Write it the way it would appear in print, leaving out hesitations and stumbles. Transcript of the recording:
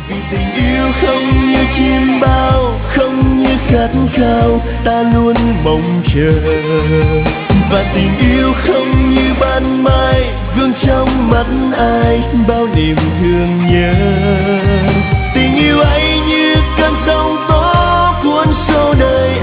Vì tình yêu không như chim bao, không như khát khao, ta luôn mong chờ. Và tình yêu không như ban mai, gương trong mắt ai bao niềm thương nhớ. Tình yêu ấy như cơn sóng tố cuốn sâu đời,